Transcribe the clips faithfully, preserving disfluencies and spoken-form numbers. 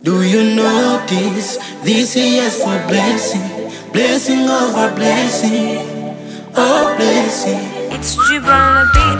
Do you notice this is for blessing, blessing over blessing, oh blessing. It's Jiba on the beat.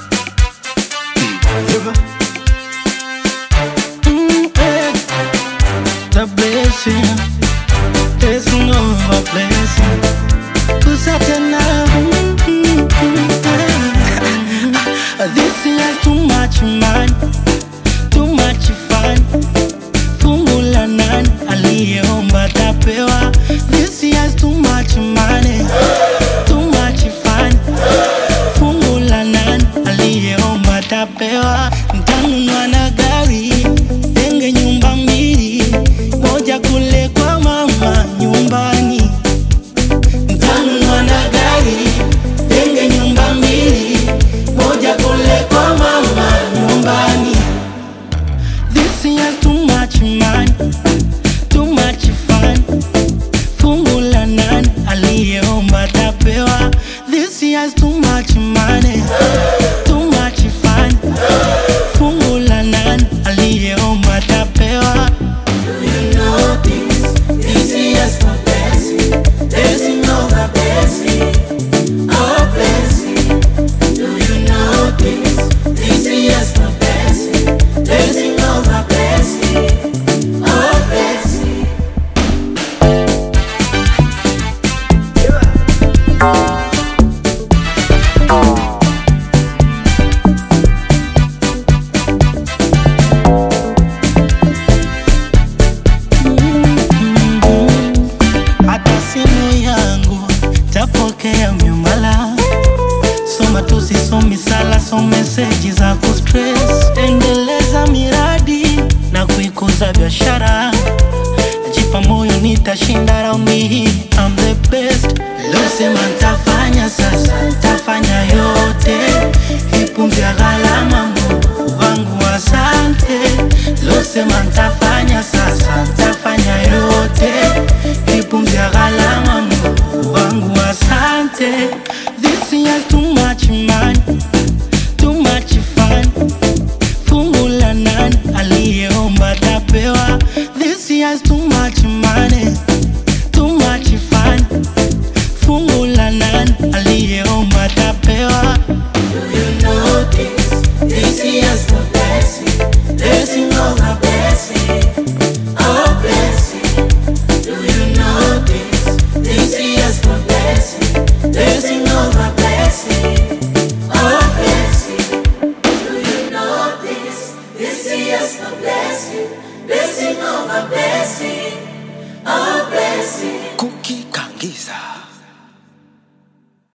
Mm, eh. The blessing, blessing over blessing. Kusatana, mm, mm, mm, eh. This is too much money, too much fun. Fungu la nani aliyeomba tapewa. This has too much money, too much fun. Fungu la nani aliyeomba tapewa. Nitanunua na gari, tenge nyumba mbili, moja kule kwa mama nyumbani. Nitanunua na gari, tenge nyumba mbili, moja kule kwa mama nyumbani. This has too much money, too much fun. Fungu la nani aliyeomba tapewa. This has too much money, too much fun. Fungu la nani aliyeomba tapewa. Do you know this? This is for blessing, blessing over blessing, oh blessing. Do you know this? This is for blessing, blessing over blessing, oh blessing. Hata simu yangu tapokea miamala. Soma tusisomi sala, so meseji za kustress. Endeleza miradi na kuikuza biashara. Najipa moyo nitashinda raundi hii, I'm the best. Losema ntafanya sasa, ntafanya yote. Hii pumzi ya gharama, Mungu wangu asante. Losema ntafanya sasa, ntafanya yote. Hii pumzi ya gharama, Mungu wangu asante. This has too much money, too much fun. Fungu la nani aliyeomba tapewa. This has too much money, too much fun. Fungu la nani aliyeomba tapewa. Do you know this? This is for blessing, blessing over blessing, oh blessing. Do you know this? This is for blessing, blessing over blessing, oh blessing. Do you know this? This is for blessing, blessing over blessing, oh blessing. Cookie Kangiza.